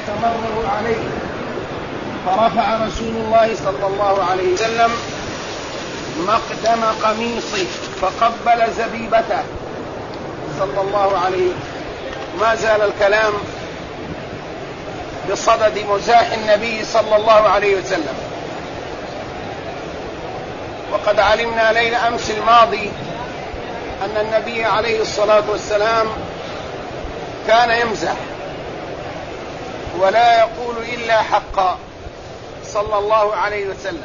يتمرغ عليه، فرفع رسول الله صلى الله عليه وسلم مقدم قميصه فقبل زبيبته صلى الله عليه وسلم. ما زال الكلام بصدد مزاح النبي صلى الله عليه وسلم. وقد علمنا ليل أمس الماضي أن النبي عليه الصلاة والسلام كان يمزح ولا يقول إلا حقا صلى الله عليه وسلم.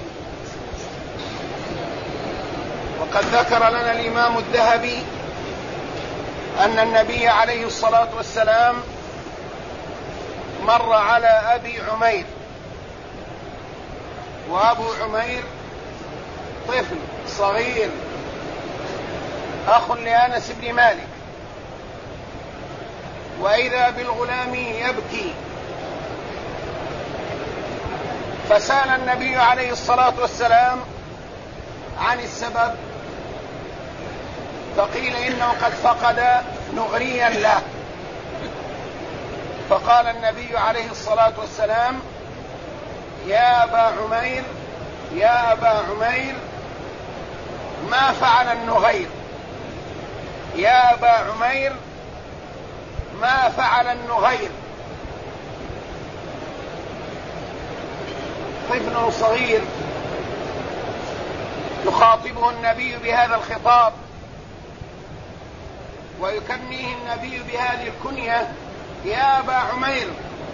وقد ذكر لنا الإمام الذهبي أن النبي عليه الصلاة والسلام مر على أبي عمير، وأبو عمير طفل صغير أخ لأنس بن مالك، وإذا بالغلام يبكي، فسأل النبي عليه الصلاة والسلام عن السبب، فقيل إنه قد فقد نغريا له، فقال النبي عليه الصلاة والسلام: يا أبا عمير يا أبا عمير ما فعل النغير، يا أبا عمير ما فعل النغير. طفل صغير يخاطبه النبي بهذا الخطاب، ويكنيه النبي بهذه الكنية يا أبا عمير،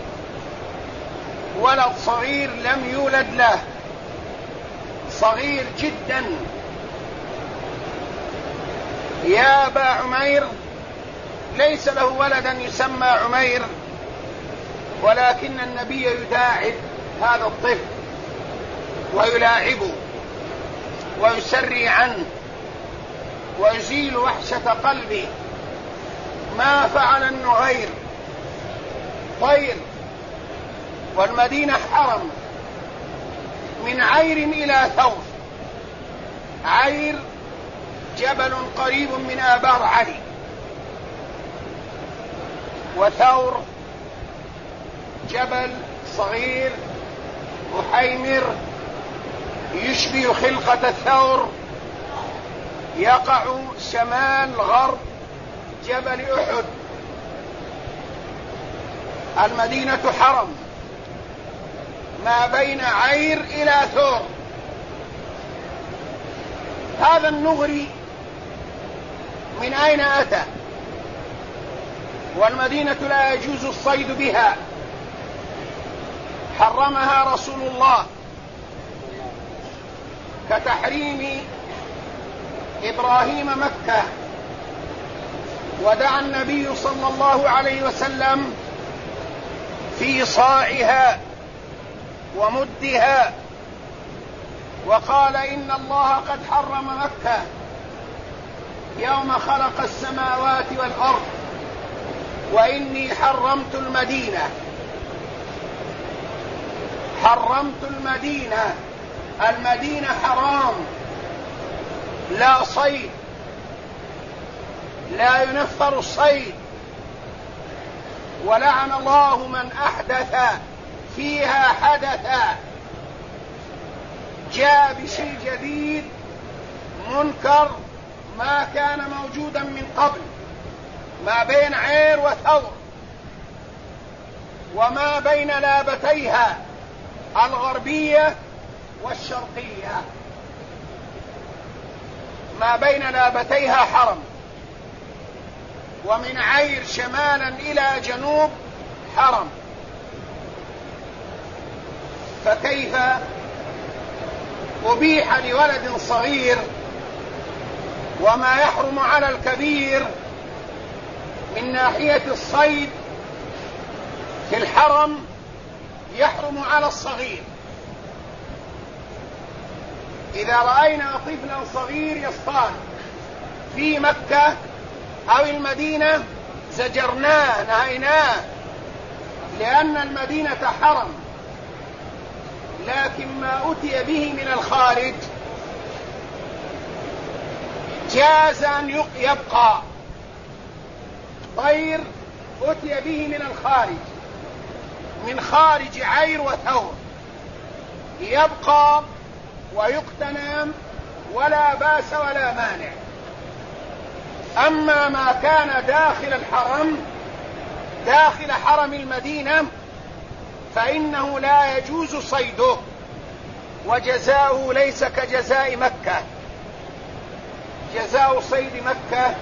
ولد صغير لم يولد له، صغير جدا. يا أبا عمير ليس له ولدا يسمى عمير، ولكن النبي يداعب هذا الطفل ويلاعبه ويسري عنه ويزيل وحشة قلبه. ما فعل النغير طير، والمدينة حرم، من عير إلى ثور. عير جبل قريب من آبار علي، وثور جبل صغير محيمر يشبه خلقة الثور، يقع شمال غرب جبل أحد. المدينة حرم ما بين عير إلى ثور. هذا النغري من أين أتى؟ والمدينة لا يجوز الصيد بها، حرمها رسول الله كتحريم إبراهيم مكة. ودعا النبي صلى الله عليه وسلم في صاعها ومدها، وقال: إن الله قد حرم مكة يوم خلق السماوات والأرض، وإني حرمت المدينة. حرمت المدينة، المدينة حرام، لا صيد، لا ينفر الصيد. ولعن الله من أحدث فيها حدثا، جاء بشيء جديد منكر ما كان موجودا من قبل، ما بين عير وثور وما بين لابتيها الغربية والشرقية. ما بين لابتيها حرم، ومن عير شمالا إلى جنوب حرم. فكيف أبيح لولد صغير وما يحرم على الكبير من ناحية الصيد في الحرم يحرم على الصغير؟ إذا رأينا طفلا صغير يصطاد في مكة أو المدينة زجرناه نهيناه، لأن المدينة حرم. لكن ما أتي به من الخارج جاز أن يبقى. طير أتي به من الخارج من خارج عير وثور يبقى ويقتنم ولا باس ولا مانع. أما ما كان داخل الحرم، داخل حرم المدينة، فإنه لا يجوز صيده، وجزاؤه ليس كجزاء مكة. جزاء صيد مكة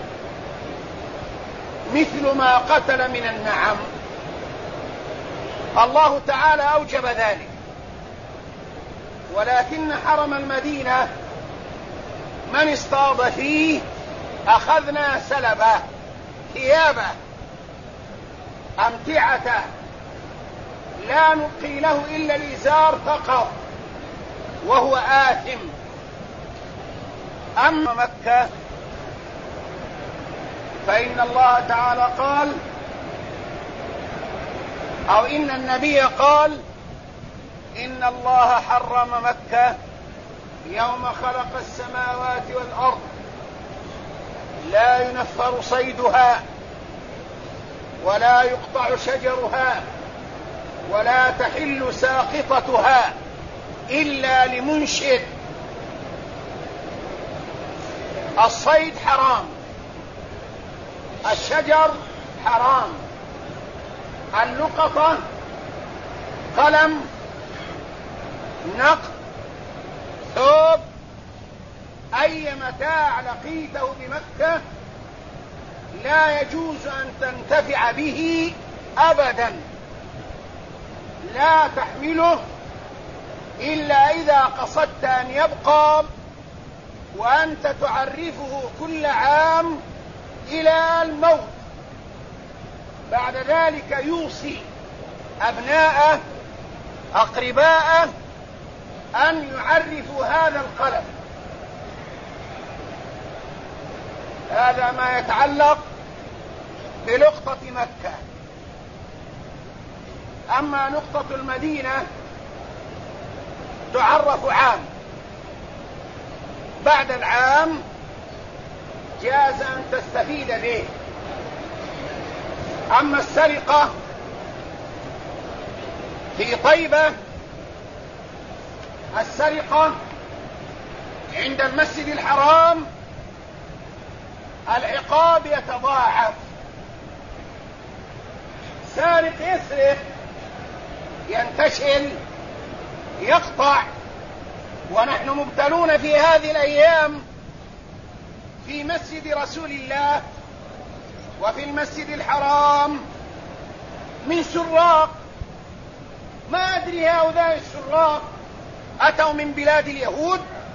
مثل ما قتل من النعم، الله تعالى أوجب ذلك. ولكن حرم المدينة من اصطاد فيه أخذنا سلبه، ثيابه، أمتعته، لا نبقي له إلا الإزار فقط وهو آثم. أما مكة فإن الله تعالى قال، أو إن النبي قال: إن الله حرم مكة يوم خلق السماوات والأرض، لا ينفر صيدها ولا يقطع شجرها ولا تحل ساقطتها إلا لمنشد. الصيد حرام، الشجر حرام، اللقطة، قلم، نقد، ثوب، أي متاع لقيته بمكة لا يجوز أن تنتفع به أبدا، لا تحمله إلا إذا قصدت أن يبقى وأنت تعرفه كل عام إلى الموت. بعد ذلك يوصي أبناءه أقرباءه أن يعرفوا هذا القلم. هذا ما يتعلق بلقطة مكة. أما نقطة المدينة تعرف عام، بعد العام جاز أن تستفيد به. أما السرقة في طيبة، السرقة عند المسجد الحرام العقاب يتضاعف. سارق يسرق، ينتشل، يقطع، ونحن مبتلون في هذه الأيام في مسجد رسول الله وفي المسجد الحرام من سراق. ما أدري هؤلاء السراق أتوا من بلاد اليهود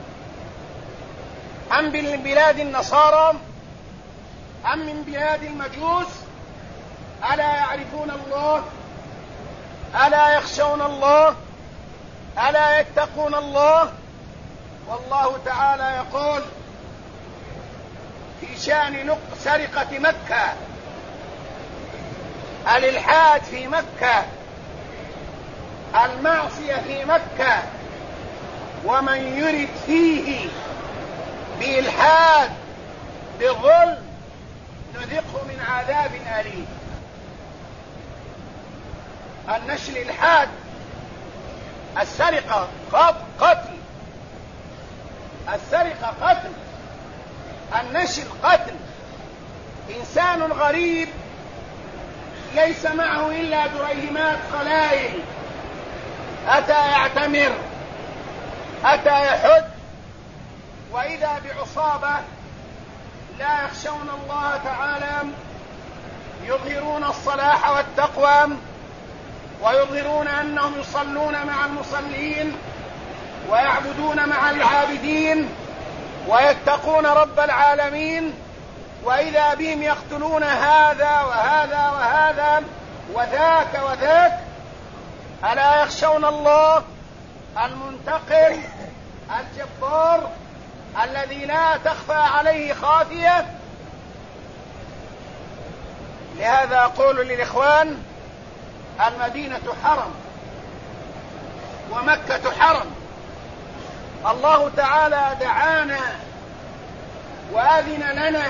أم من بلاد النصارى أم من بلاد المجوس؟ ألا يعرفون الله؟ ألا يخشون الله؟ ألا يتقون الله؟ والله تعالى يقول في شأن سرقة مكة: الإلحاد في مكة، المعصية في مكة، ومن يرد فيه بإلحاد بظلم نذقه من عذاب أليم. النشل الإلحاد، السرقة قتل، السرقة قتل، النشل قتل. إنسان غريب ليس معه إلا دريهمات قلائل، أتى يعتمر، أتى يحج، وإذا بعصابة لا يخشون الله تعالى، يظهرون الصلاح والتقوى ويظهرون أنهم يصلون مع المصلين ويعبدون مع العابدين ويتقون رب العالمين، وإذا بهم يقتلون هذا وهذا وهذا وذاك وذاك. ألا يخشون الله المنتقم الجبار الذي لا تخفى عليه خافية؟ لهذا أقول للإخوان: المدينة حرم ومكة حرم. الله تعالى دعانا وأذن لنا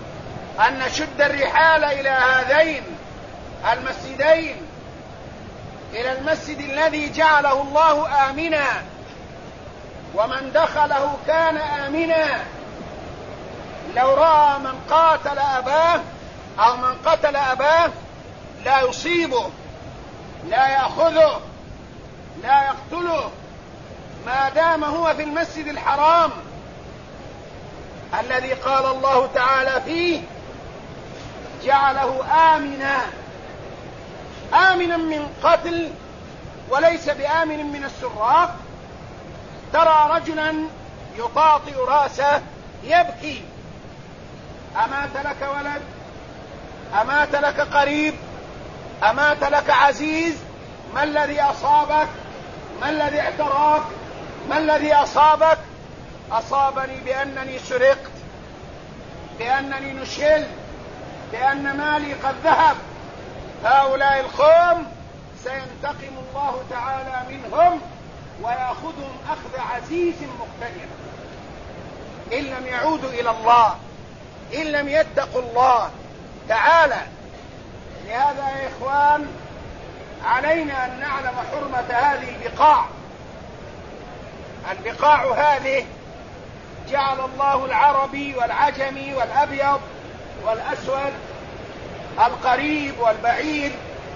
أن نشد الرحال إلى هذين المسجدين إلى المسجد الذي جعله الله آمنا، ومن دخله كان آمنا. لو رأى من قاتل أباه أو من قتل أباه لا يصيبه، لا يأخذه، لا يقتله، ما دام هو في المسجد الحرام الذي قال الله تعالى فيه جعله آمنا من قتل، وليس بآمن من السراق. ترى رجلا يطاطئ راسه يبكي: أمات لك ولد؟ أمات لك قريب؟ أمات لك عزيز؟ ما الذي أصابك؟ ما الذي اعتراك؟ ما الذي أصابك؟ أصابني بأنني سرقت، بأنني نشلت، بأن مالي قد ذهب. هؤلاء القوم سينتقم الله تعالى منهم ويأخذهم أخذ عزيز مقتدر إن لم يعودوا إلى الله، إن لم يتقوا الله تعالى. لهذا يا إخوان علينا أن نعلم حرمة هذه البقاع. البقاع هذه جعل الله العربي والعجمي والأبيض والأسود، القريب والبعيد،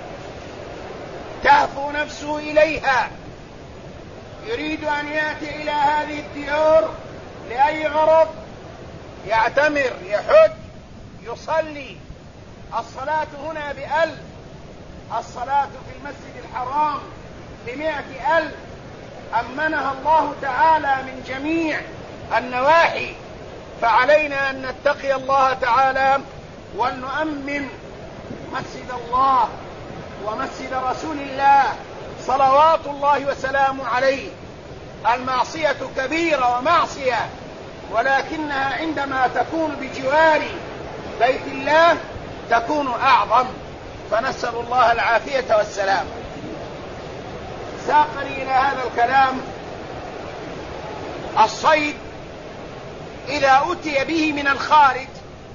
تهفو نفسه إليها، يريد أن يأتي إلى هذه الديار لأي غرض، يعتمر، يحج، يصلي. الصلاة هنا ب1,000، الصلاة في المسجد الحرام ب100,000، أمنها الله تعالى من جميع النواحي. فعلينا أن نتقي الله تعالى وأن نؤمن مسجد الله ومسجد رسول الله صلوات الله وسلامه عليه. المعصية كبيرة ومعصية، ولكنها عندما تكون بجوار بيت الله تكون أعظم، فنسأل الله العافية والسلام. ساقني إلى هذا الكلام الصيد إذا أتي به من الخارج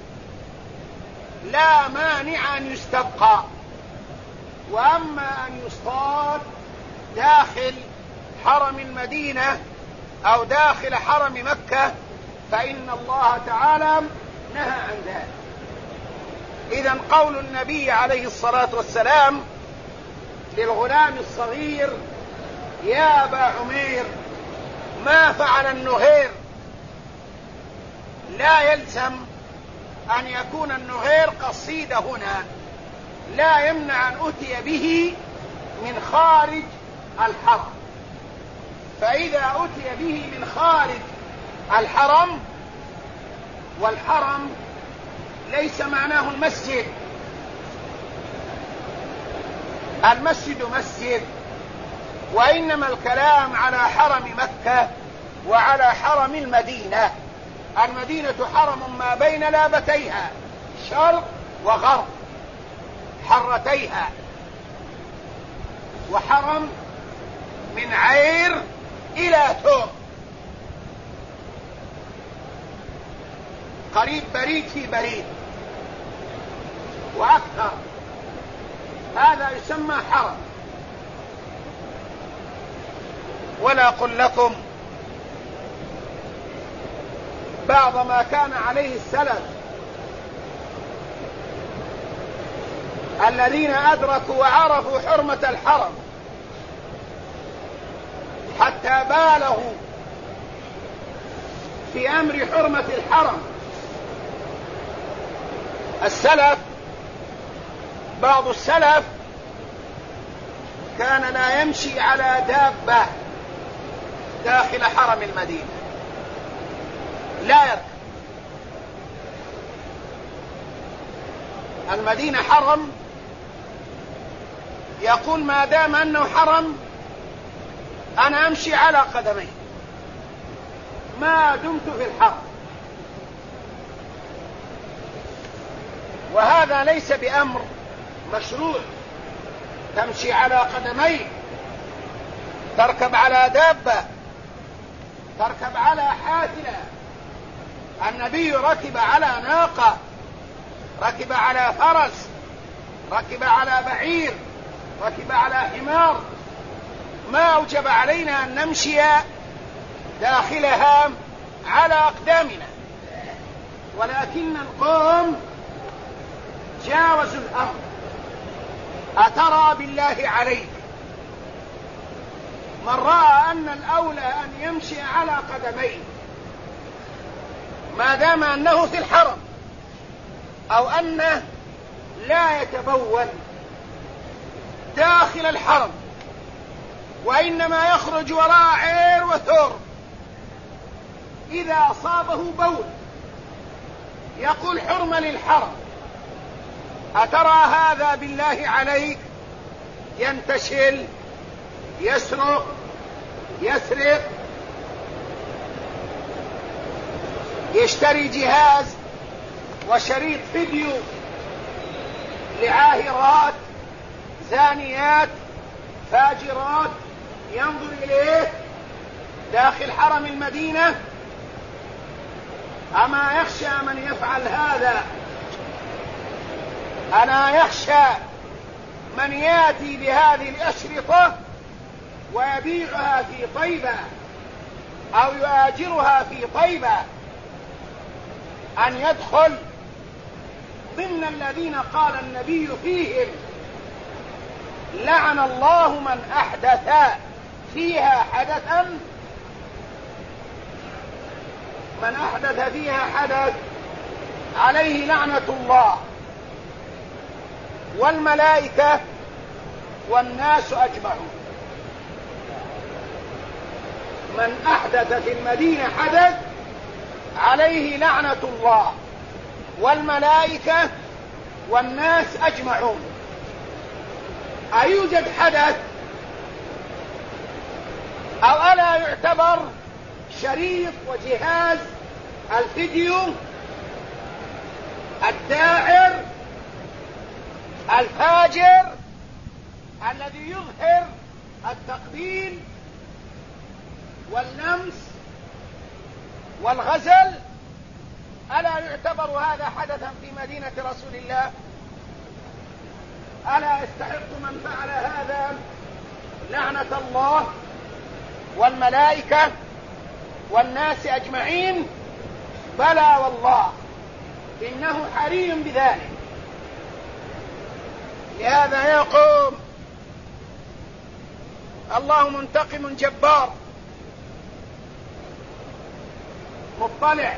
لا مانع أن يستبقى، وأما أن يصطاد داخل حرم المدينة أو داخل حرم مكة فإن الله تعالى نهى عن ذلك. إذن قول النبي عليه الصلاة والسلام للغلام الصغير: يا أبا عمير ما فعل النهير، لا يلزم أن يكون النهير قصيد هنا، لا يمنع أن أتي به من خارج الحرم. فإذا أتي به من خارج الحرم، والحرم ليس معناه المسجد، المسجد مسجد، وإنما الكلام على حرم مكة وعلى حرم المدينة. المدينة حرم ما بين لابتيها شرق وغرب، حرتيها، وحرم من عير إلى ثوم، قريب بريد في بريد وأكثر، هذا يسمى حرم. ولا أقول لكم بعض ما كان عليه السلف الذين أدركوا وعرفوا حرمة الحرم حتى بالغوا في أمر حرمة الحرم. السلف، بعض السلف كان لا يمشي على دابة داخل حرم المدينة، لا يركب. المدينة حرم، يقول ما دام أنه حرم أنا أمشي على قدمي ما دمت في الحرم. وهذا ليس بأمر مشروع، تمشي على قدمي، تركب على دابة، تركب على حافلة. النبي ركب على ناقة، ركب على فرس، ركب على بعير، ركب على حمار ما أوجب علينا أن نمشي داخلها على أقدامنا، ولكن القوم جاوزوا الأمر. أترى بالله عليك من رأى أن الأولى أن يمشي على قدميه ما دام أنه في الحرم، أو أنه لا يتبول داخل الحرم وإنما يخرج وراء عير وثور، إذا أصابه بول يقول حرم للحرم، أترى هذا بالله عليك ينتشل، يسرق، يسرق، يشتري جهاز وشريط فيديو لعاهرات زانيات فاجرات ينظر إليه داخل حرم المدينة؟ أما يخشى من يفعل هذا؟ أنا يخشى من يأتي بهذه الأشرطة ويبيعها في طيبة أو يؤاجرها في طيبة أن يدخل ضمن الذين قال النبي فيهم لعن الله من أحدث فيها حدثا، من أحدث فيها حدث عليه لعنة الله والملائكة والناس أجمعون. من أحدث في المدينة حدث عليه لعنة الله والملائكة والناس أجمعون. أيوجد حدث أو ألا يعتبر شريط وجهاز الفيديو الداعر الفاجر الذي يظهر التقبيل واللمس والغزل، ألا يعتبر هذا حدثا في مدينة رسول الله؟ ألا يستحق من فعل هذا لعنة الله والملائكة والناس أجمعين؟ بلى والله إنه حري بذلك. لهذا يقوم الله منتقم جبار مطلع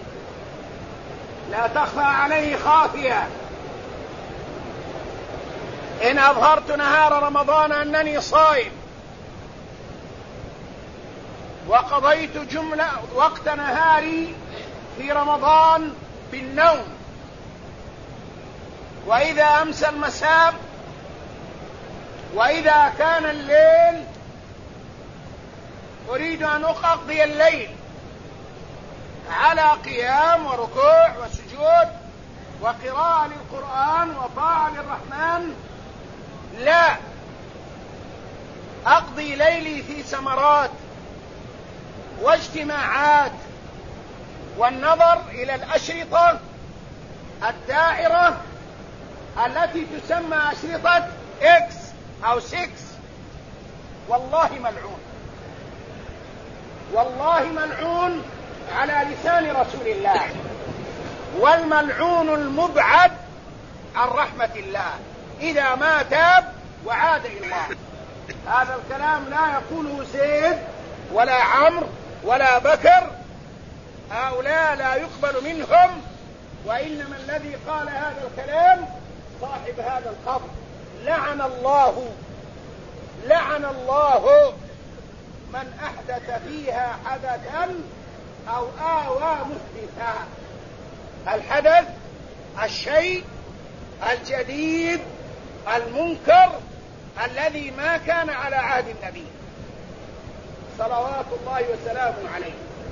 لا تخفى عليه خافية. إن أظهرت نهار رمضان أنني صائم وقضيت جملة وقت نهاري في رمضان بالنوم، وإذا أمسى المساء وإذا كان الليل أريد أن أقضي الليل على قيام وركوع وسجود وقراءة للقرآن وطاعة للرحمن، لا أقضي ليلي في سمرات واجتماعات والنظر إلى الأشرطة الدائرة التي تسمى أشرطة إكس أو 6. والله ملعون، والله ملعون على لسان رسول الله، والملعون المبعد عن رحمة الله إذا ما تاب وعاد إلى الله. هذا الكلام لا يقوله زيد ولا عمرو ولا بكر، هؤلاء لا يقبل منهم، وإنما الذي قال هذا الكلام صاحب هذا القبر. لعن الله من أحدث فيها حدثا أو آوى محدثا. الحدث الشيء الجديد المنكر الذي ما كان على عهد النبي صلوات الله وسلامه عليه.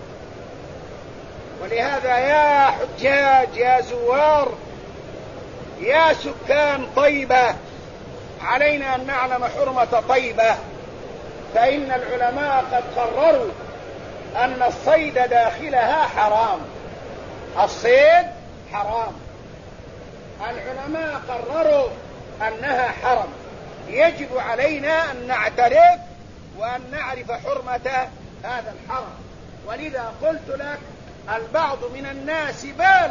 ولهذا يا حجاج يا زوار يا سكان طيبة علينا أن نعلم حرمة طيبة، فإن العلماء قد قرروا أن الصيد داخلها حرام، الصيد حرام، العلماء قرروا أنها حرم. يجب علينا أن نعترف وأن نعرف حرمة هذا الحرم. ولذا قلت لك البعض من الناس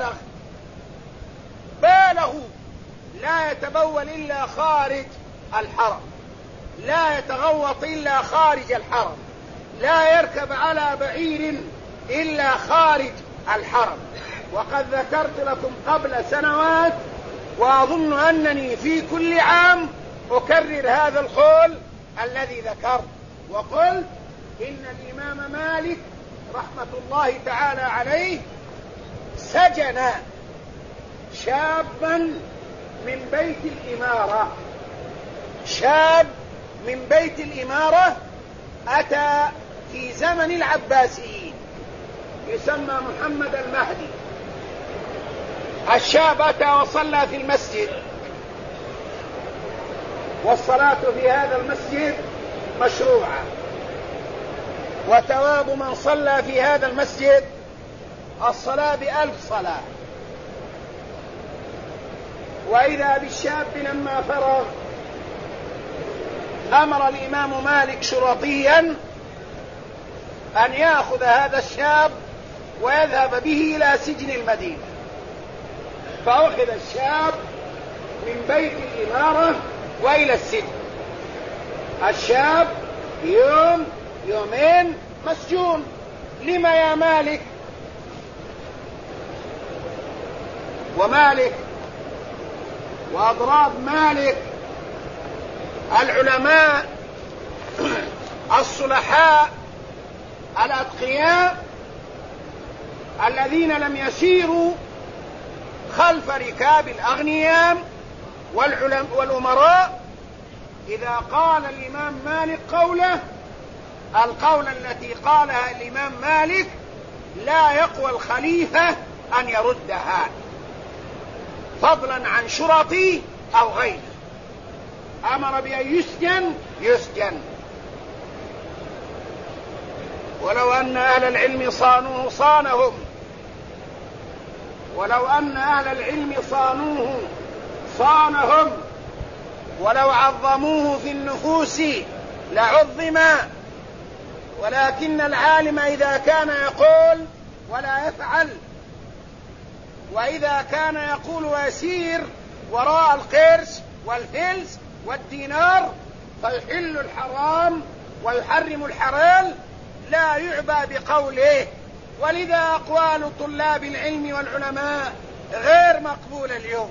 بالغوا، لا يتبول إلا خارج الحرم، لا يتغوط إلا خارج الحرم، لا يركب على بعير إلا خارج الحرم. وقد ذكرت لكم قبل سنوات، وأظن أنني في كل عام أكرر هذا القول الذي ذكرت، وقلت إن الإمام مالك رحمة الله تعالى عليه سجن شابا من بيت الإمارة، شاب من بيت الإمارة أتى في زمن العباسيين يسمى محمد المهدي. الشاب أتى وصلى في المسجد، والصلاة في هذا المسجد مشروعة، وثواب من صلى في هذا المسجد الصلاة ب1000 صلاة. وإذا بالشاب لما فرغ أمر الإمام مالك شرطيا أن يأخذ هذا الشاب ويذهب به إلى سجن المدينة. فأخذ الشاب من بيت الإمارة وإلى السجن. الشاب يوم يومين مسجون. لما يا مالك؟ ومالك وأضراب مالك العلماء الصلحاء الأتقياء الذين لم يسيروا خلف ركاب الأغنياء والأمراء، إذا قال الإمام مالك قوله، القول التي قالها الإمام مالك لا يقوى الخليفة أن يردها، فضلا عن شرطي أو غيره. أمر بأن يسجن. ولو أن أهل العلم صانوه صانهم، ولو أن أهل العلم صانوه صانهم، ولو عظموه في النفوس لعظم. ولكن العالم إذا كان يقول ولا يفعل، وإذا كان يقول ويسير وراء القرش والفلس والدينار فيحل الحرام ويحرم الحلال، لا يعبى بقوله. ولذا أقوال طلاب العلم والعلماء غير مقبولة اليوم.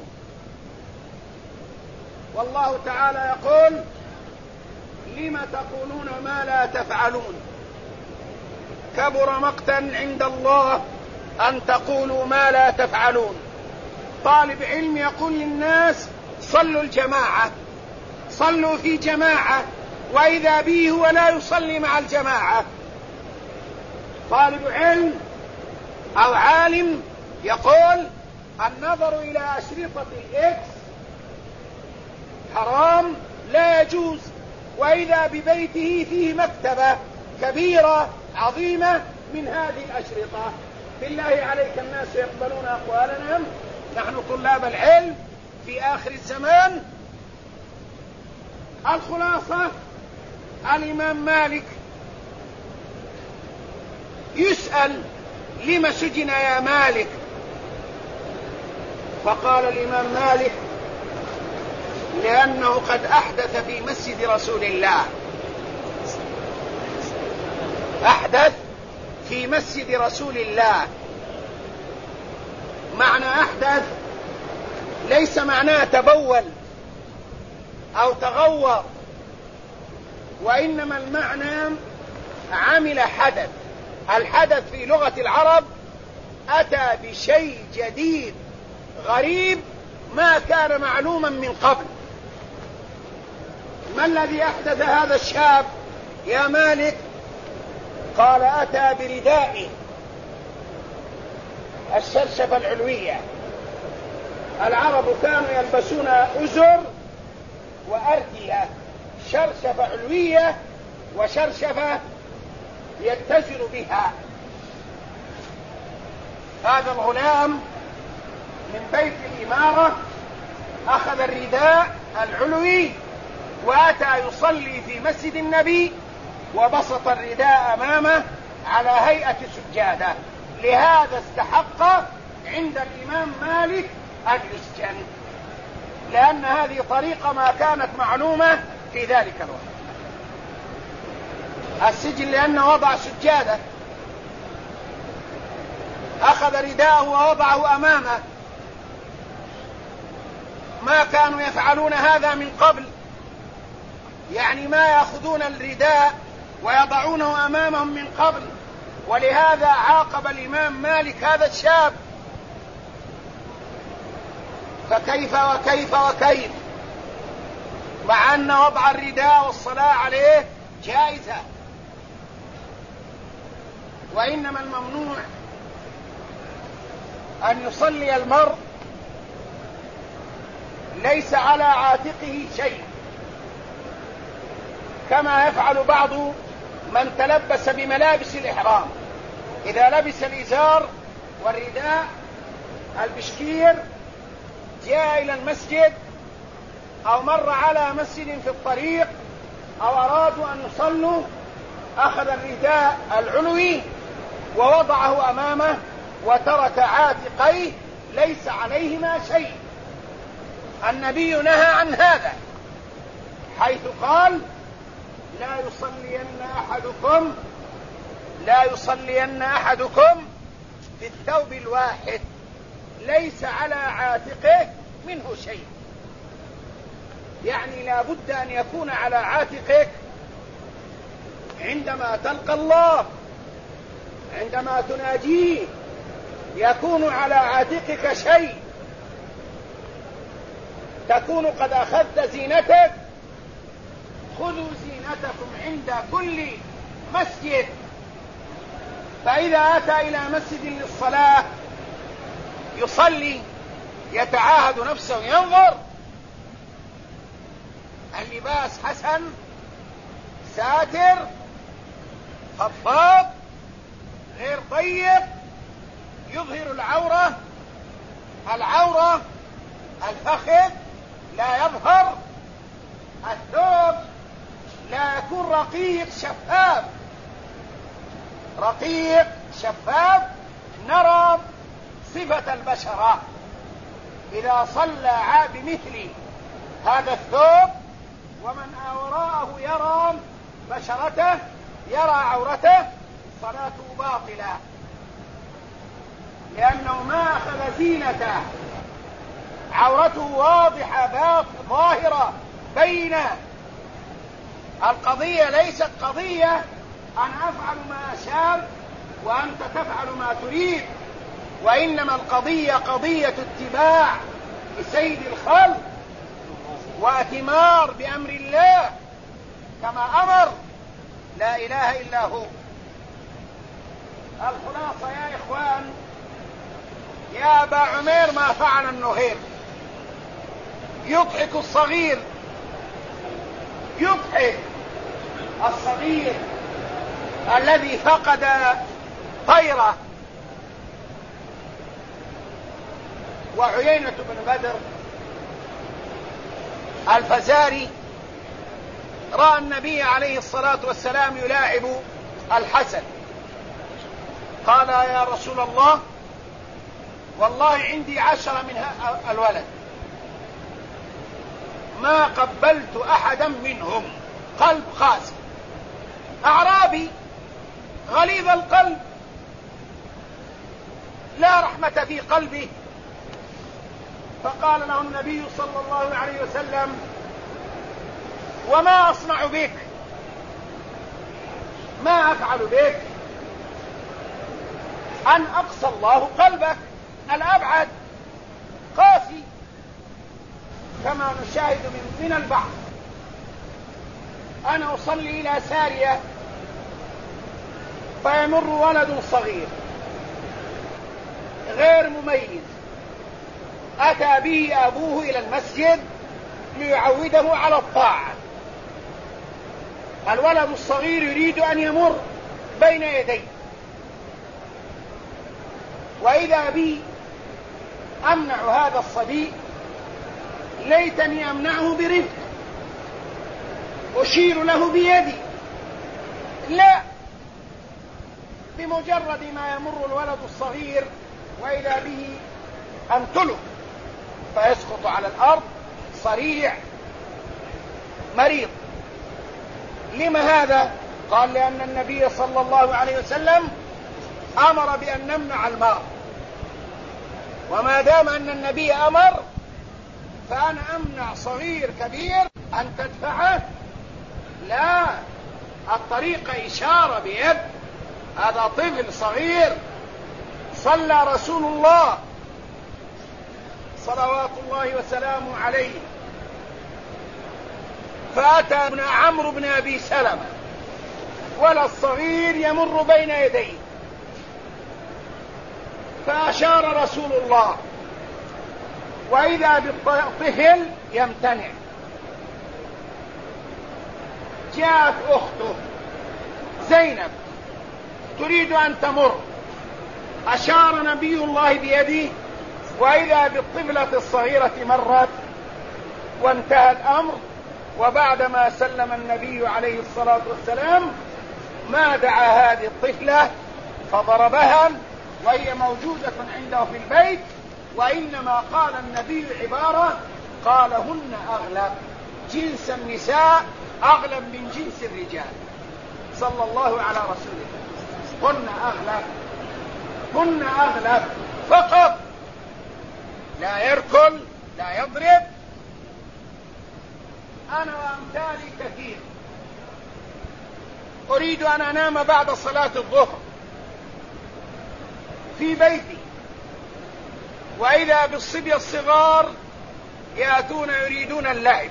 والله تعالى يقول: لم تقولون ما لا تفعلون، كبر مقتا عند الله أن تقولوا ما لا تفعلون. طالب علم يقول للناس: صلوا الجماعة، صلوا في جماعة، وإذا به هو لا يصلي مع الجماعة. طالب علم أو عالم يقول: النظر إلى أشرطة الإكس حرام لا يجوز، وإذا ببيته فيه مكتبة كبيرة عظيمة من هذه الأشرطة. بالله عليك الناس يقبلون أقوالنا؟ نحن طلاب العلم في آخر الزمان. الخلاصة: الإمام مالك يسأل: لم سجن يا مالك؟ فقال الإمام مالك: لأنه قد أحدث في مسجد رسول الله. أحدث في مسجد رسول الله. معنى أحدث ليس معناه تبول أو تغوط، وإنما المعنى عمل حدث. الحدث في لغة العرب أتى بشيء جديد غريب ما كان معلوما من قبل. ما الذي أحدث هذا الشاب يا مالك؟ قال: أتى بردائه الشرشفة العلوية. العرب كانوا يلبسون أزر وأردية، شرشفة علوية وشرشفة يتزر بها. هذا الغلام من بيت الإمارة أخذ الرداء العلوي وأتى يصلي في مسجد النبي وبسط الرداء أمامه على هيئة سجادة، لهذا استحق عند الإمام مالك أن يسجن، لأن هذه طريقة ما كانت معلومة في ذلك الوقت. السجن لأنه وضع سجادة، أخذ رداءه ووضعه أمامه، ما كانوا يفعلون هذا من قبل، يعني ما يأخذون الرداء ويضعونه أمامهم من قبل، ولهذا عاقب الإمام مالك هذا الشاب. فكيف وكيف وكيف، مع أن وضع الرداء والصلاة عليه جائزة، وإنما الممنوع أن يصلي المرء ليس على عاتقه شيء، كما يفعل بعض من تلبس بملابس الإحرام، إذا لبس الإزار والرداء البشكير جاء إلى المسجد أو مر على مسجد في الطريق أو أرادوا أن يصلوا، أخذ الرداء العلوي ووضعه أمامه وترك عاتقيه ليس عليهما شيء. النبي نهى عن هذا، حيث قال: لا يصلين أحدكم في الثوب الواحد ليس على عاتقه منه شيء، يعني لا بد أن يكون على عاتقك عندما تلقى الله، عندما تناجيه يكون على عاتقك شيء، تكون قد أخذت زينتك. خذوا زينتكم عند كل مسجد، فإذا أتى إلى مسجد للصلاة يصلي يتعاهد نفسه، ينظر اللباس حسن، ساتر، خفاض، غير ضيق، يظهر العورة، الفخذ لا يظهر، الثوب لا يكون رقيق شفاف نرى صفة البشرة. إذا صلى بمثل هذا الثوب ومن وراءه يرى بشرته، يرى عورته، صلاته باطلة، لأنه ما أخذ زينته، عورته واضحة ظاهرة بينة. القضية ليست قضية أن أفعل ما أشاء وأنت تفعل ما تريد، وإنما القضية قضية اتباع لسيد الخلق وأتمار بأمر الله كما أمر، لا إله إلا هو. الخلاصة يا إخوان، يا أبا عمير ما فعل النغير، يضحك الصغير الذي فقد طيره. وعيينة بن بدر الفزاري رأى النبي عليه الصلاة والسلام يلاعب الحسن، قال: يا رسول الله، والله عندي 10 من الولد ما قبلت أحدا منهم، قلب قاسي، أعرابي غليظ القلب لا رحمة في قلبه. فقال له النبي صلى الله عليه وسلم: وما أصنع بك؟ ما أفعل بك؟ أن أقسى الله قلبك، الأبعد قاسي، كما نشاهد من البعض. أنا أصلي إلى سارية فيمر ولد صغير غير مميز، أتى به أبوه إلى المسجد ليعوده على الطاعة. الولد الصغير يريد أن يمر بين يديه، وإذا بي أمنع هذا الصبي، ليتني أمنعه برفق، أشير له بيدي، لا، بمجرد ما يمر الولد الصغير وإذا به أنتله فيسقط على الأرض صريع مريض. لما هذا؟ قال لأن النبي صلى الله عليه وسلم أمر بأن نمنع المرض، وما دام أن النبي أمر فأنا أمنع صغير كبير أن تدفعه؟ لا، الطريقة إشارة بيد، هذا طفل صغير. صلى رسول الله صلوات الله وسلامه عليه فأتى ابن عمرو بن أبي سلمة ولا الصغير يمر بين يديه، فأشار رسول الله وإذا بالطفل يمتنع. جاءت أخته زينب تريد أن تمر، أشار نبي الله بيده وإذا بالطفلة الصغيرة مرت وانتهى الأمر. وبعدما سلم النبي عليه الصلاة والسلام ما دعا هذه الطفلة فضربها وهي موجودة عنده في البيت، وإنما قال النبي عبارة قال هن أغلب، جنس النساء أغلب من جنس الرجال صلى الله على رسول الله. هن أغلب، هن أغلب فقط، لا يركل لا يضرب. أنا وأمثالي كثير، أريد أن أنام بعد صلاة الظهر في بيتي وإذا بالصبية الصغار يأتون يريدون اللعب،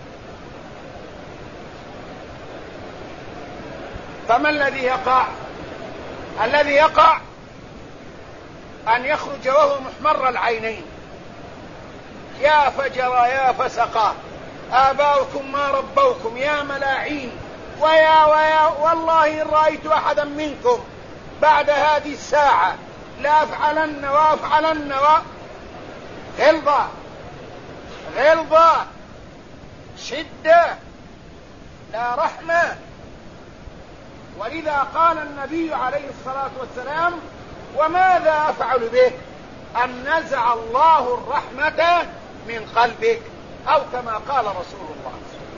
فما الذي يقع؟ الذي يقع أن يخرج وهو محمر العينين، يا فجر يا فسقا آباؤكم ما ربوكم يا ملاعين، ويا والله إن رأيت أحدا منكم بعد هذه الساعة لا أفعلن وأفعلن غلظة غلظة شدة لا رحمة. ولذا قال النبي عليه الصلاة والسلام وماذا أفعل به؟ أن نزع الله الرحمة من قلبك، أو كما قال رسول الله.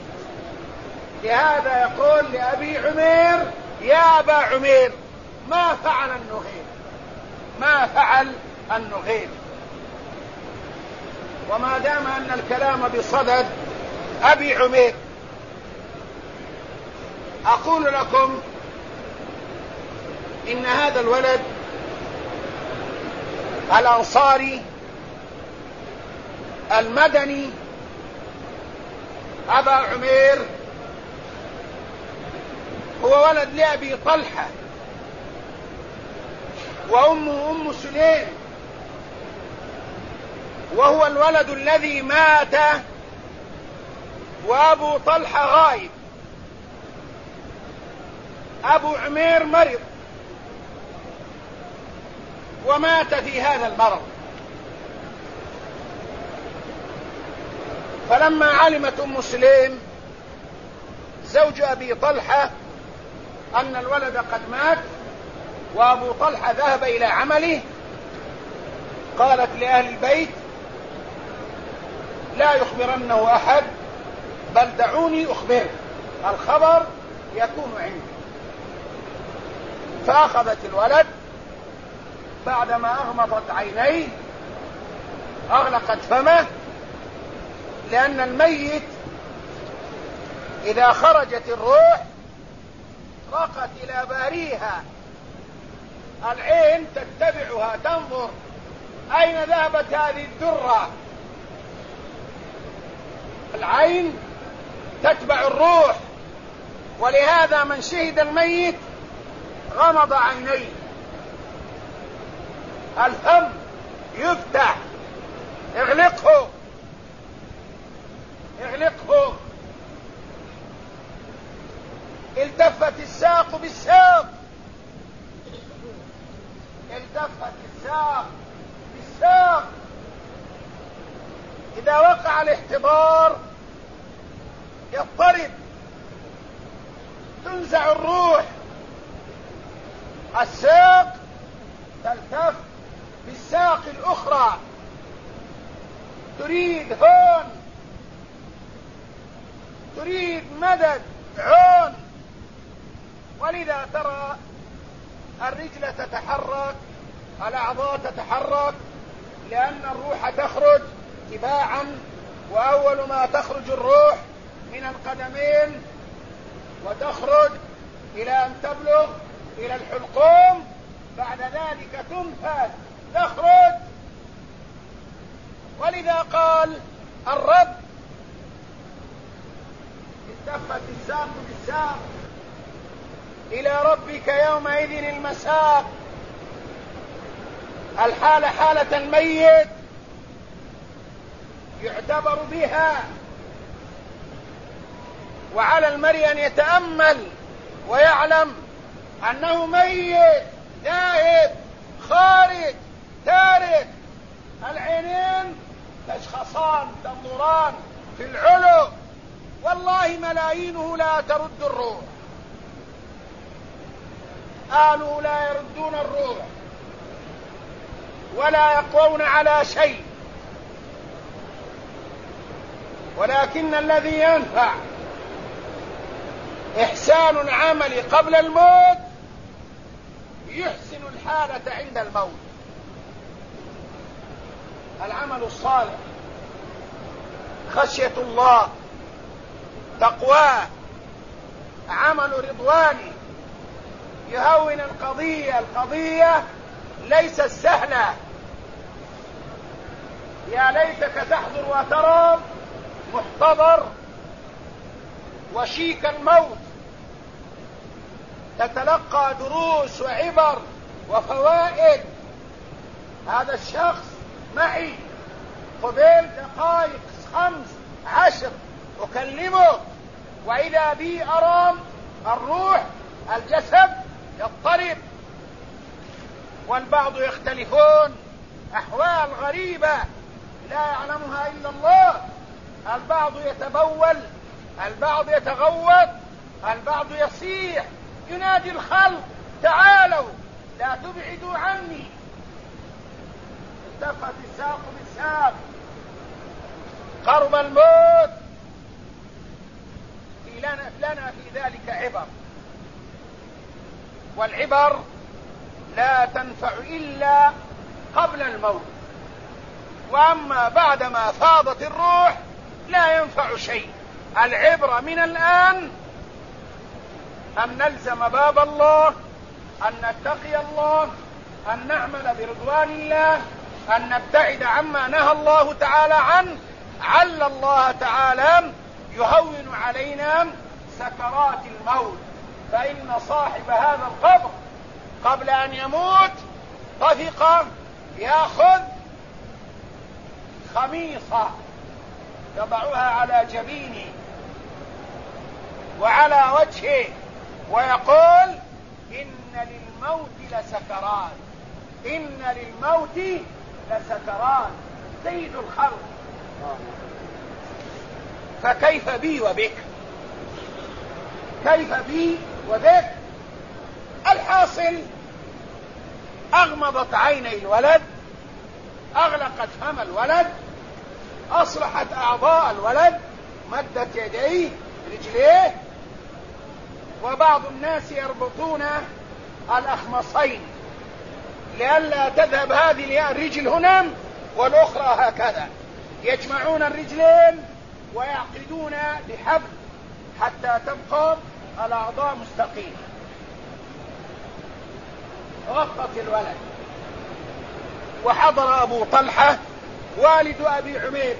لهذا يقول لأبي عمير يا أبا عمير ما فعل النغير، ما فعل النغير. وما دام أن الكلام بصدد أبي عمير أقول لكم إن هذا الولد الأنصاري المدني أبا عمير هو ولد لأبي طلحة وأمه أم سليم، وهو الولد الذي مات وأبو طلحة غائب. أبو عمير مرض ومات في هذا المرض، فلما علمت أم سليم زوج أبي طلحة أن الولد قد مات وأبو طلحة ذهب إلى عمله، قالت لأهل البيت لا يخبرنه أحد بل دعوني أخبره، الخبر يكون عندي. فأخذت الولد بعدما أغمضت عينيه أغلقت فمه، لأن الميت إذا خرجت الروح رقت إلى باريها، العين تتبعها تنظر أين ذهبت هذه الدرة، العين تتبع الروح. ولهذا من شهد الميت غمض عينيه، الفم يفتح، اغلقه اغلقه. التفت الساق بالساق، التفت الساق بالساق. إذا وقع الاحتضار يضطرب تنزع الروح الساق تلتف بالساق الأخرى، تريد هون، تريد مدد عون. ولذا ترى الرجل تتحرك، الأعضاء تتحرك، لأن الروح تخرج تباعا، وأول ما تخرج الروح من القدمين وتخرج إلى أن تبلغ إلى الحلقوم، بعد ذلك تنفذ تخرج. ولذا قال الرب التفت الساق بالساق إلى ربك يومئذ المساق. الحالة حالة الميت يعتبر بها، وعلى المرء أن يتأمل ويعلم أنه ميت ذاهب خارج تارك. العينين تشخصان تنظران في العلو، والله ملايينه لا ترد الروح، قالوا لا يردون الروح ولا يقوون على شيء، ولكن الذي ينفع إحسان العمل قبل الموت يحسن الحالة عند الموت. العمل الصالح، خشية الله، تقواه، عمل رضواني يهون القضية. القضية ليست سهلة. يا ليتك تحضر وترى محتضر وشيك الموت، تتلقى دروس وعبر وفوائد. هذا الشخص معي قبيل دقائق 15 أكلمه، وإذا بي أرى الروح الجسد يضطرب، والبعض يختلفون أحوال غريبة لا يعلمها إلا الله. البعض يتبول، البعض يتغوط، البعض يصيح، ينادي الخلق تعالوا لا تبعدوا عني. التفت الساق بالساق، قرب الموت. لنا في ذلك عبر، والعبر لا تنفع إلا قبل الموت، وأما بعدما فاضت الروح لا ينفع شيء. العبرة من الآن أن نلزم باب الله، أن نتقي الله، أن نعمل برضوان الله، أن نبتعد عما نهى الله تعالى عنه، عل الله تعالى يهون علينا سكرات الموت. فإن صاحب هذا القبر قبل أن يموت طفق يأخذ خميصة يضعها على جبينه وعلى وجهه ويقول إن للموت لسكرات، إن للموت لسكرات. سيد الخلق، فكيف بي وبك؟ كيف بي وبك؟ الحاصل أغمضت عيني الولد، أغلقت فم الولد، أصلحت أعضاء الولد، مدت يديه رجليه، وبعض الناس يربطون الأخمصين لئلا تذهب هذه الرجل هنا والأخرى هكذا، يجمعون الرجلين ويعقدون بحبل حتى تبقى الأعضاء مستقيمة. غطت الولد، وحضر أبو طلحة والد أبي عمير،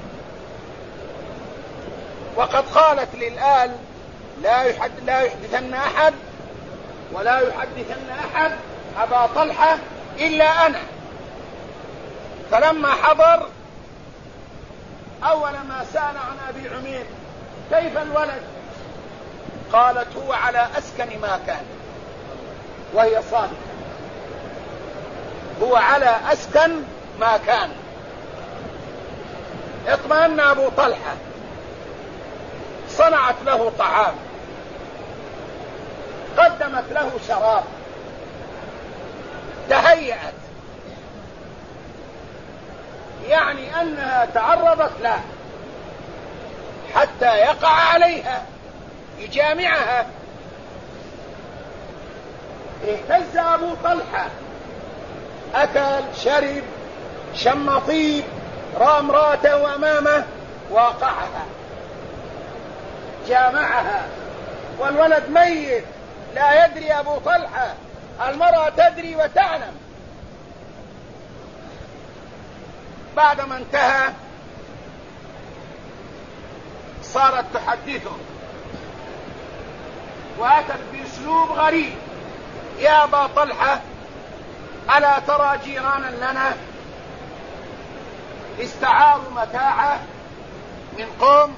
وقد قالت للآل لا يحدثن أحد ولا يحدثن أحد أبا طلحة إلا أنا. فلما حضر أول ما سأل عن أبي عمير كيف الولد؟ قالت هو على أسكن ما كان، وهي صادقة، هو على أسكن ما كان. اطمأن أبو طلحة، صنعت له طعام قدمت له شراب تهيأت، يعني أنها تعرضت له حتى يقع عليها يجامعها. اهتز أبو طلحة، أكل شرب شم طيب، رأى امرأته أمامه واقعها جامعها، والولد ميت لا يدري أبو طلحة، المرأة تدري وتعلم. بعدما انتهى صارت تحدثه وأتت بأسلوب غريب: يا أبا طلحة، ألا ترى جيرانا لنا استعاروا متاعه من قوم،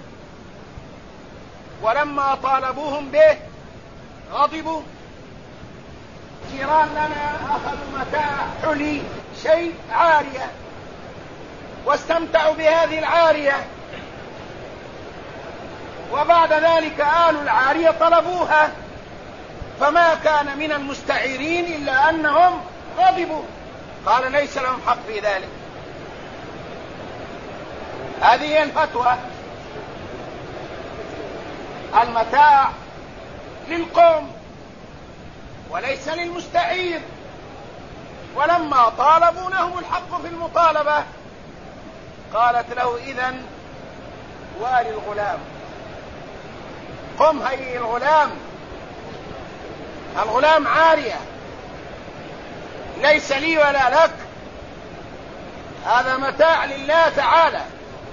ولما طالبوهم به غضبوا. جيران لنا أخذوا متاع حلي، شيء عارية، واستمتعوا بهذه العارية، وبعد ذلك آل العارية طلبوها، فما كان من المستعيرين إلا أنهم غضبوا. قال: ليس لهم حق في ذلك. هذه هي الفتوى. المتاع للقوم وليس للمستعير، ولما طالبوا لهم الحق في المطالبة. قالت له: إذن والي الغلام، قم هيئ الغلام عارية، ليس لي ولا لك، هذا متاع لله تعالى،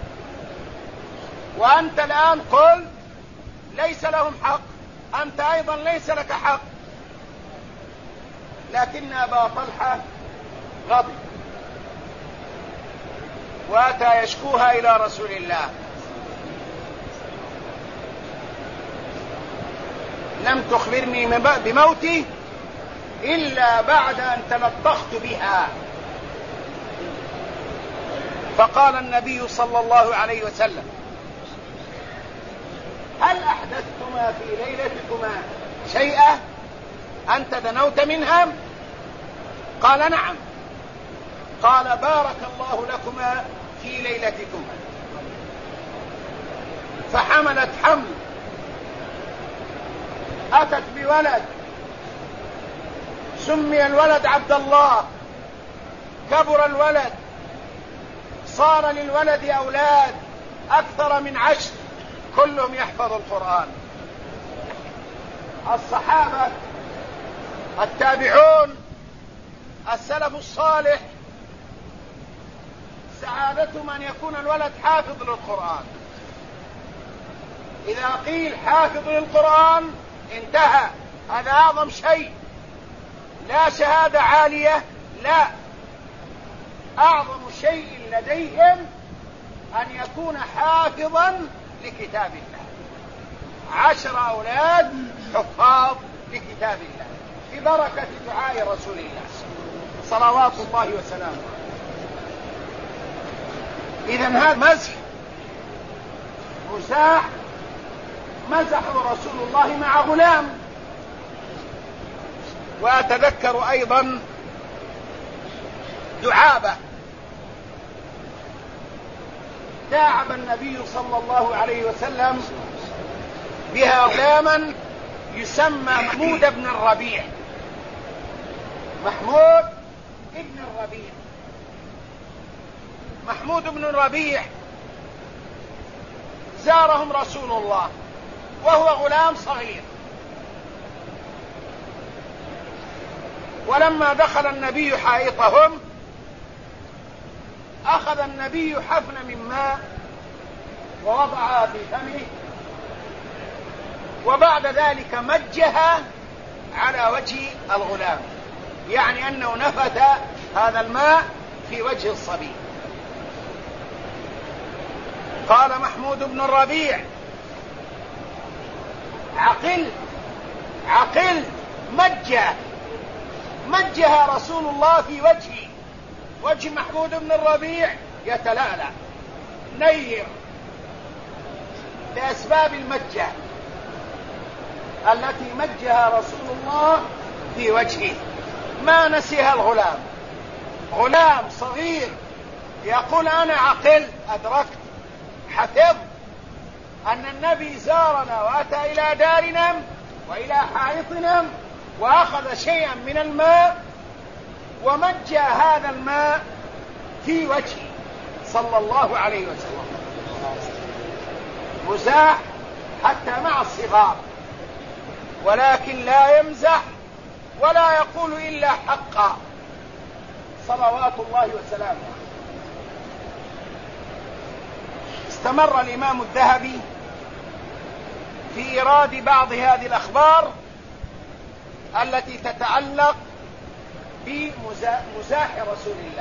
وأنت الآن قل ليس لهم حق، أنت أيضا ليس لك حق. لكن أبا طلحة غضب وأتى يشكوها إلى رسول الله. لم تخبرني بموتي إلا بعد أن تلطخت بها. فقال النبي صلى الله عليه وسلم: هل أحدثتما في ليلتكما شيئا أنت دنوت منها؟ قال: نعم. قال: بارك الله لكما في ليلتكما. فحملت حمل، أتت بولد، سمي الولد عبد الله. كبر الولد، صار للولد أولاد أكثر من 10، كلهم يحفظ القرآن. الصحابة، التابعون، السلف الصالح، سعادتهم أن يكون الولد حافظ للقرآن. إذا قيل حافظ للقرآن انتهى، هذا أعظم شيء، لا شهادة عالية، لا، أعظم شيء لديهم أن يكون حافظا لكتاب الله. 10 أولاد حفاظ لكتاب الله ببركة دعاء رسول الله صلوات الله وسلامه. إذن هذا مزح، مزاح، مزحه رسول الله مع غلام. وأتذكر أيضا دعابة، داعب النبي صلى الله عليه وسلم بها غلاما يسمى محمود بن الربيع. محمود بن الربيع، محمود بن الربيع زارهم رسول الله وهو غلام صغير، ولما دخل النبي حائطهم أخذ النبي حفنة من ماء ووضعها في فمه، وبعد ذلك مجها على وجه الغلام، يعني أنه نفث هذا الماء في وجه الصبي. قال محمود بن الربيع: عقلت مجها رسول الله في وجهي، وجه محمود بن الربيع يتلألأ نير لأسباب المجة. التي مجها رسول الله في وجهه، ما نسيها الغلام. غلام صغير يقول أنا عقلت، أدركت، حفظت أن النبي زارنا وأتى إلى دارنا وإلى حائطنا وأخذ شيئا من الماء ومجى هذا الماء في وجهه صلى الله عليه وسلم، مزاح حتى مع الصغار، ولكن لا يمزح ولا يقول إلا حقا صلوات الله وسلامه. استمر الإمام الذهبي في إيراد بعض هذه الأخبار التي تتعلق بمزاح رسول الله.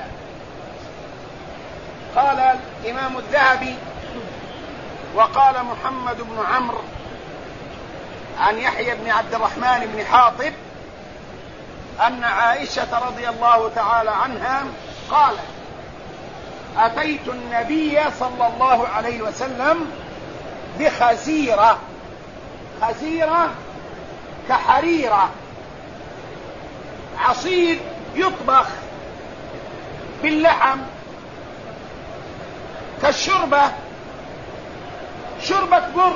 قال الإمام الذهبي: وقال محمد بن عمرو عن يحيى بن عبد الرحمن بن حاطب أن عائشة رضي الله تعالى عنها قالت: أتيت النبي صلى الله عليه وسلم بخزيرة، خزيرة كحريرة، عصير يطبخ باللحم كالشربة، شربة بر.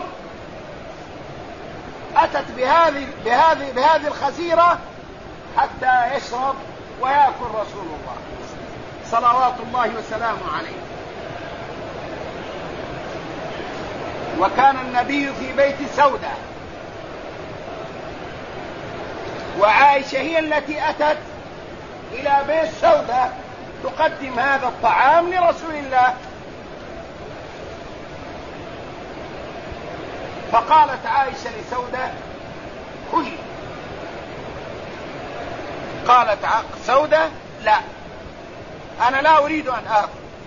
أتت بهذه الخزيرة حتى يشرب ويأكل رسول الله صلوات الله وسلامه عليه. وكان النبي في بيت سودة، وعائشة هي التي أتت إلى بيت سودة تقدم هذا الطعام لرسول الله. فقالت عائشة لسودة: كلي. قالت سودة: لا، أنا لا أريد أن آكل.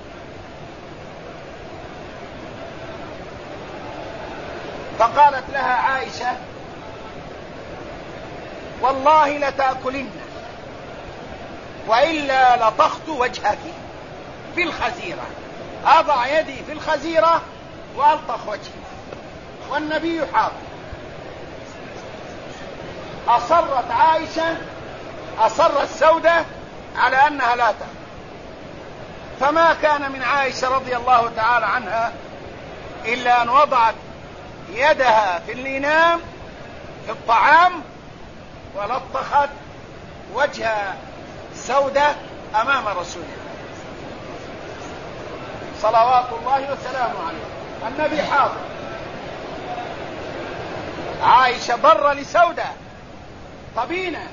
فقالت لها عائشة: والله لتأكلن وإلا لطخت وجهك في الخزيرة. أضع يدي في الخزيرة وألطخ وجهي، والنبي حاضر. أصرت عائشة، أصرت سودة على أنها لا تأكل. فما كان من عائشة رضي الله تعالى عنها إلا أن وضعت يدها في الإناء في الطعام ولطخت وجه سودة أمام رسول الله صلوات الله وسلامه عليه. النبي حاضر. عائشة بر لسودة طبينة،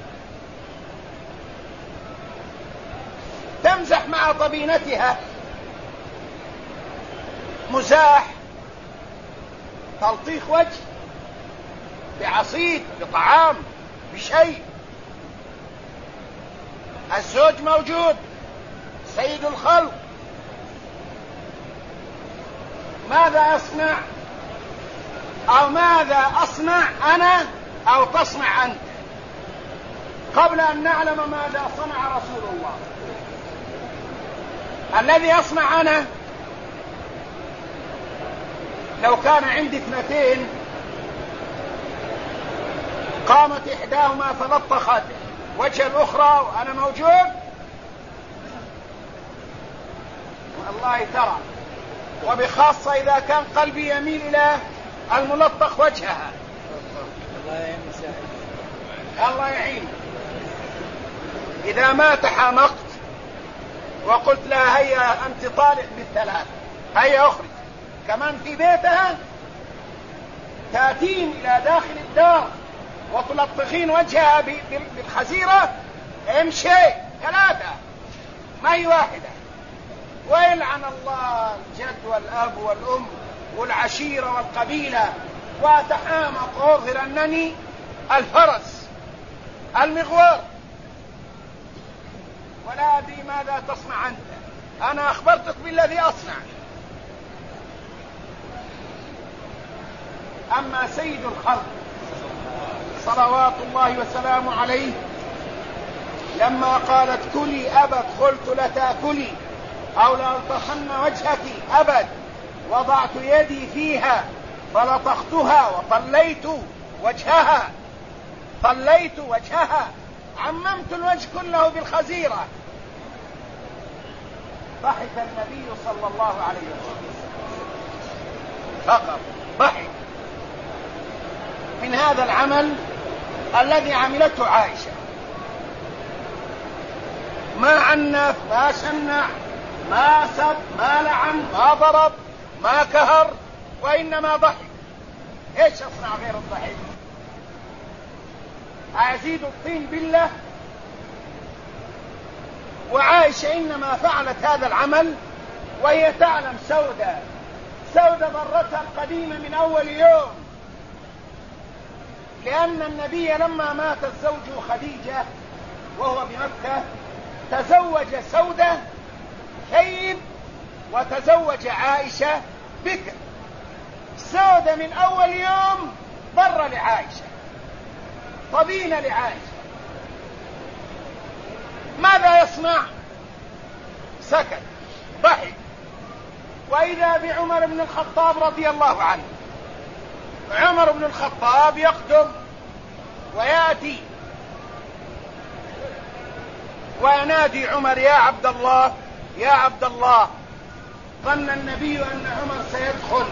تمزح مع طبينتها، مزاح، تلطيخ وجه بعصيد، بطعام، بشيء. الزوج موجود، سيد الخلق، ماذا أصنع؟ أو ماذا أصنع أنا أو تصنع أنت؟ قبل أن نعلم ماذا صنع رسول الله. الذي يصنع أنا، لو كان عندي اثنتين قامت إحداهما فلطخت وجه الأخرى وأنا موجود، والله ترى، وبخاصة إذا كان قلبي يميل إلى الملطخ وجهها. الله يعين. إذا ما تحامقت وقلت لها هيا أنت طالق بالثلاث، هيا أخرج، كمان في بيتها تأتين إلى داخل الدار وتلطخين وجهها بالخزيرة، امشي، ثلاثة ما هي واحدة. ويلعن الله الجد والأب والأم والعشيرة والقبيلة. وأتحامق أظهر أنني الفرس المغوار، ولا أدري ماذا تصنع أنت. أنا أخبرتك بالذي أصنع. أما سيد الخلق صلوات الله وسلامه عليه لما قالت كلي أبت، قلت لتأكلي أو لألطخن وجهك، أبد. وضعت يدي فيها فلطختها وطليت وجهها، طليت وجهها، عممت الوجه كله بالخزيرة. ضحك النبي صلى الله عليه وسلم فقط، ضحك من هذا العمل الذي عملته عائشة. ما عنف، ما شنع، ما سب، ما لعن، ما ضرب، ما كهر، وإنما ضحك. ايش اصنع غير الضحك؟ أزيد الطين بالله؟ وعائشة إنما فعلت هذا العمل وهي تعلم سودة ضرتها القديمة من أول يوم، لأن النبي لما ماتت زوجه خديجة وهو بمكة تزوج سودة شيب وتزوج عائشة بكر. سودة من أول يوم ضر لعائشة، طبينة لعائشة. ماذا يصنع؟ سكت، ضحك. وإذا بعمر بن الخطاب رضي الله عنه. عمر بن الخطاب يقدم ويأتي وينادي عمر: يا عبد الله، يا عبد الله. ظن النبي أن عمر سيدخل،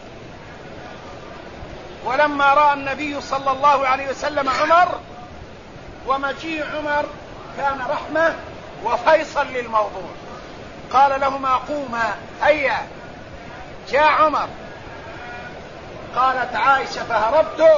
ولما رأى النبي صلى الله عليه وسلم عمر ومجيء عمر كان رحمة وفيصل للموضوع. قال لهما: قوما، هيا. جاء عمر. قالت عائشة: فهربت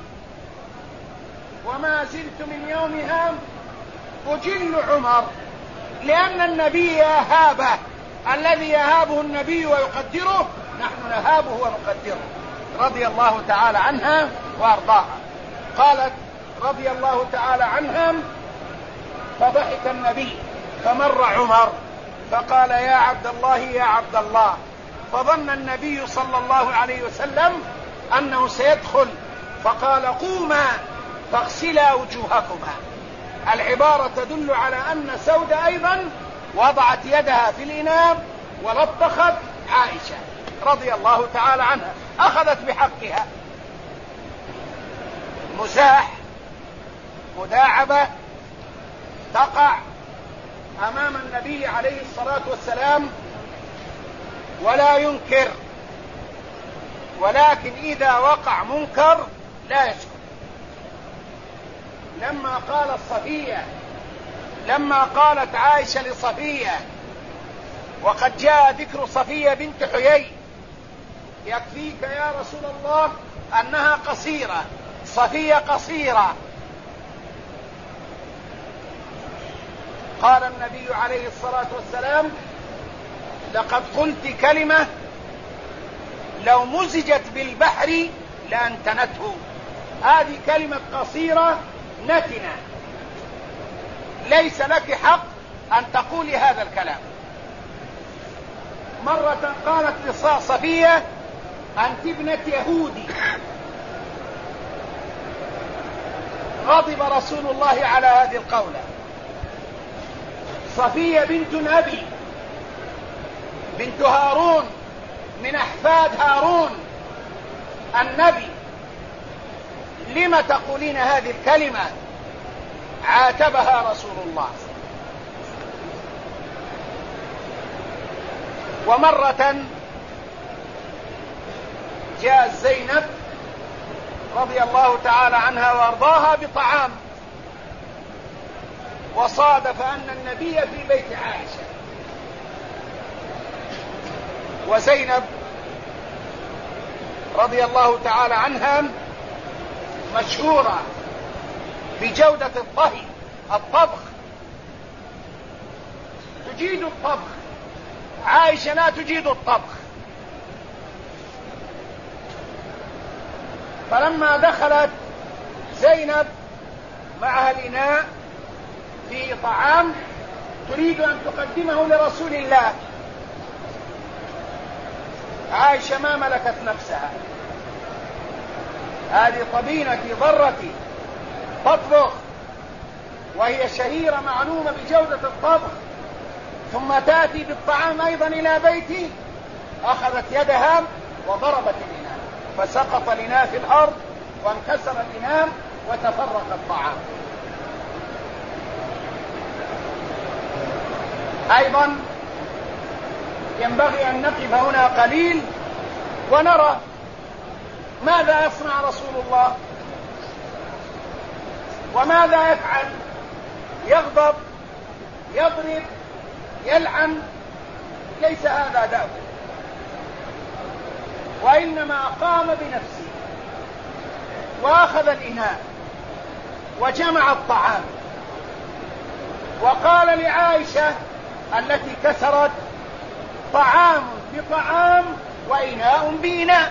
وما زلت من يومها أجل عمر، لأن النبي يهابه، الذي يهابه النبي ويقدره نحن نهابه ونقدره، رضي الله تعالى عنها وأرضاها. قالت رضي الله تعالى عنها: فضحك النبي فمر عمر فقال: يا عبد الله، يا عبد الله. فظن النبي صلى الله عليه وسلم أنه سيدخل، فقال: قوما فاغسلا وجوهكما. العبارة تدل على أن سودة أيضا وضعت يدها في الإناء ولطخت عائشة رضي الله تعالى عنها، أخذت بحقها. مزاح، مداعبة تقع أمام النبي عليه الصلاة والسلام ولا ينكر، ولكن إذا وقع منكر لا يسكت. لما قالت عائشة لصفية، وقد جاء ذكر صفية بنت حيي: يكفيك يا رسول الله أنها قصيرة، صفية قصيرة. قال النبي عليه الصلاة والسلام: لقد قلت كلمة لو مزجت بالبحر لأنتنته. هذه كلمة قصيرة نتنة، ليس لك حق أن تقولي هذا الكلام. مرة قالت لصفية: أنت ابنة يهودي. غضب رسول الله على هذه القولة. صفية بنت نبي، بنت هارون، من أحفاد هارون النبي، لم تقولين هذه الكلمة؟ عاتبها رسول الله. ومرة جاء زينب رضي الله تعالى عنها وارضاها بطعام، وصادف أن النبي في بيت عائشة، وزينب رضي الله تعالى عنها مشهورة بجودة الطبخ، تجيد الطبخ. عائشة لا تجيد الطبخ. فلما دخلت زينب معها الإناء في طعام تريد أن تقدمه لرسول الله، عائشة ما ملكت نفسها. هذه طبينتي ضرتي تطبخ، وهي شهيرة معلومة بجودة الطبخ، ثم تأتي بالطعام أيضا إلى بيتي. أخذت يدها وضربت الإناء، فسقط الإناء في الأرض وانكسر الإناء وتفرق الطعام. أيضا ينبغي أن نقف هنا قليل ونرى ماذا يصنع رسول الله وماذا يفعل. يغضب، يضرب، يلعن، ليس هذا دأبه، وإنما قام بنفسه وأخذ الإناء وجمع الطعام وقال لعائشة التي كسرت: طعام بطعام وإناء بإناء.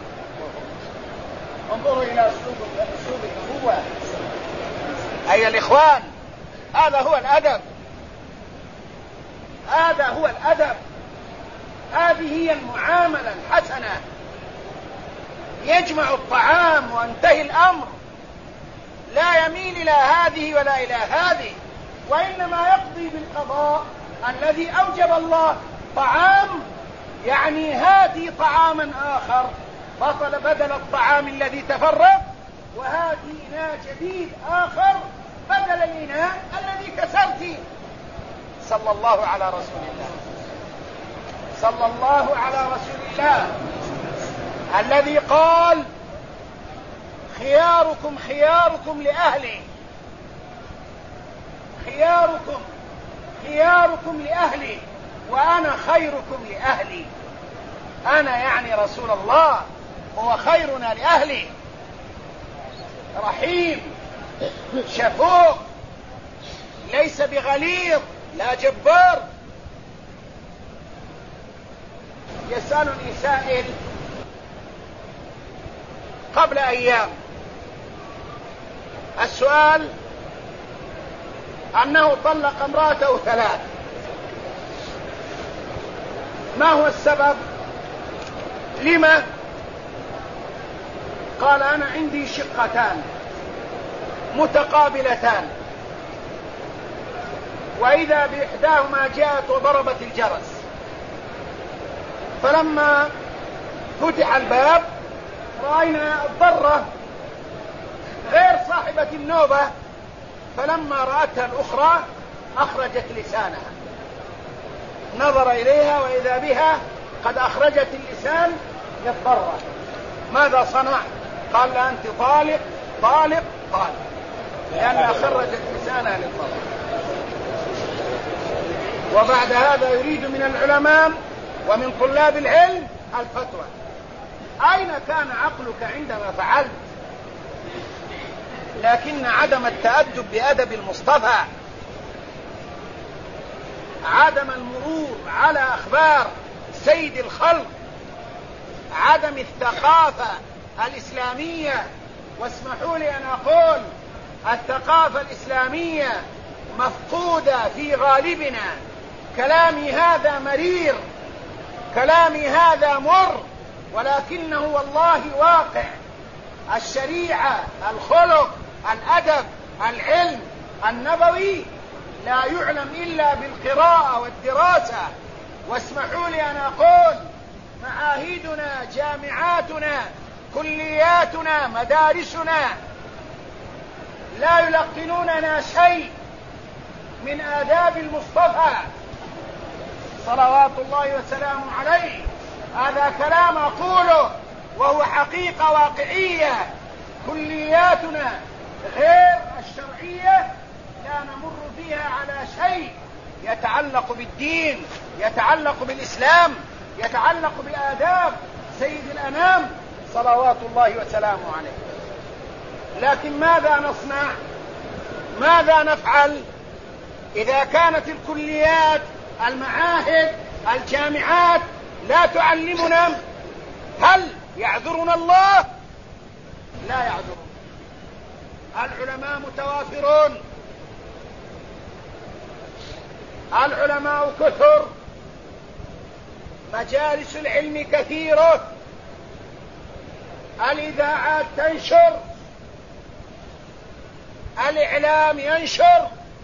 انظروا إلى أسلوب الأخوة أيها الإخوان، هذا هو الأدب، هذا هو الأدب، هذه هي المعاملة الحسنة. يجمع الطعام وانتهي الأمر، لا يميل إلى هذه ولا إلى هذه، وإنما يقضي بالقضاء الذي أوجب الله. طعام يعني هاتي طعاما آخر بدل الطعام الذي تفرق، وهاتي إناء جديد آخر بدل الإناء الذي كسرت. صلى الله على رسول الله، صلى الله على رسول الله الذي قال: خياركم خياركم لأهله، خياركم خياركم لأهلي وأنا خيركم لأهلي. أنا يعني رسول الله هو خيرنا لأهلي، رحيم شفوق، ليس بغليظ لا جبار. يسألني سائل قبل أيام، السؤال أنه طلق امرأته 3. ما هو السبب؟ لما؟ قال: أنا عندي شقتان متقابلتان، وإذا بإحداهما جاءت وضربت الجرس، فلما فتح الباب رأينا الضرة غير صاحبة النوبة، فلما رأتها الأخرى أخرجت لسانها، نظر إليها وإذا بها قد أخرجت اللسان للضرة. ماذا صنع؟ قال: لا، أنت طالق طالق طالق، لأنها خرجت لسانها للضرة. وبعد هذا يريد من العلماء ومن طلاب العلم الفتوى. أين كان عقلك عندما فعلت؟ لكن عدم التأدب بأدب المصطفى، عدم المرور على أخبار سيد الخلق، عدم الثقافة الإسلامية. واسمحوا لي أن أقول: الثقافة الإسلامية مفقودة في غالبنا. كلامي هذا مرير، كلامي هذا مر، ولكنه والله واقع. الشريعة، الخلق، الأدب، العلم النبوي لا يعلم إلا بالقراءة والدراسة. واسمحوا لي أن أقول: معاهدنا، جامعاتنا، كلياتنا، مدارسنا لا يلقنوننا شيء من آداب المصطفى صلوات الله وسلامه عليه. هذا كلام أقوله وهو حقيقة واقعية. كلياتنا غير الشرعية لا نمر فيها على شيء يتعلق بالدين، يتعلق بالإسلام، يتعلق بآداب سيد الأنام صلوات الله وسلامه عليه. لكن ماذا نصنع؟ ماذا نفعل إذا كانت الكليات، المعاهد، الجامعات لا تعلمنا؟ هل يعذرنا الله؟ لا يعذرنا. العلماء متوافرون، العلماء كثر، مجالس العلم كثيرة، الإذاعات تنشر، الإعلام ينشر،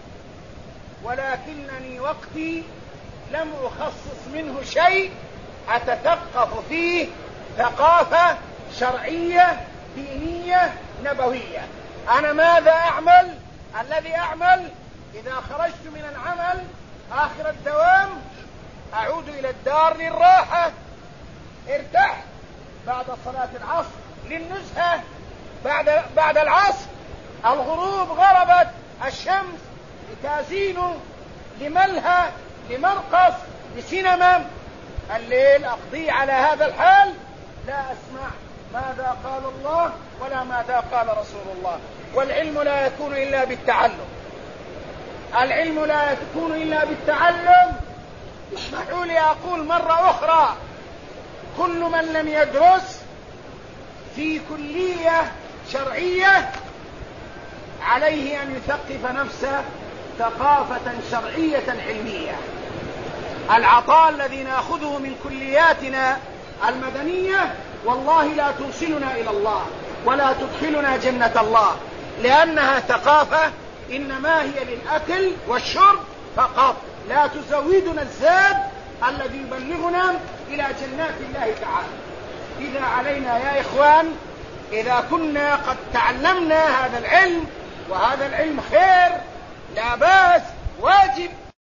ولكنني وقتي لم أخصص منه شيء أتثقف فيه ثقافة شرعية دينية علمية نبوية. أنا ماذا أعمل؟ الذي أعمل إذا خرجت من العمل آخر الدوام أعود إلى الدار للراحة، ارتحت بعد صلاة العصر للنزهة، بعد العصر الغروب غربت الشمس لكازينو، لملهى، لمرقص، لسينما، الليل أقضي على هذا الحال، لا أسمع ماذا قال الله ولا ماذا قال رسول الله. والعلم لا يكون إلا بالتعلم، العلم لا يكون إلا بالتعلم. اسمحوا لي أقول مرة أخرى، كل من لم يدرس في كلية شرعية عليه أن يثقف نفسه ثقافة شرعية علمية. العطاء الذي نأخذه من كلياتنا المدنية والله لا توصلنا إلى الله ولا تدخلنا جنة الله، لأنها ثقافة إنما هي للأكل والشرب فقط، لا تزودنا الزاد الذي يبلغنا إلى جنات الله تعالى. إذا علينا يا إخوان، إذا كنا قد تعلمنا هذا العلم، وهذا العلم خير لا بأس واجب